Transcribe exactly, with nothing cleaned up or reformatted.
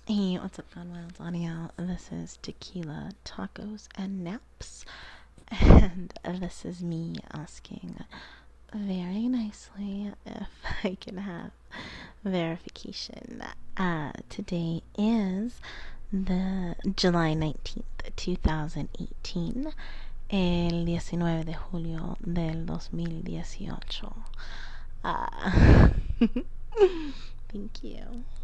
Hey, what's up, Gone Wild Audio? This is Tequila, Tacos, and Naps. And this is me asking very nicely if I can have verification. Uh, today is the July nineteenth, twenty eighteen. El diecinueve de julio del dos mil dieciocho. Uh, thank you.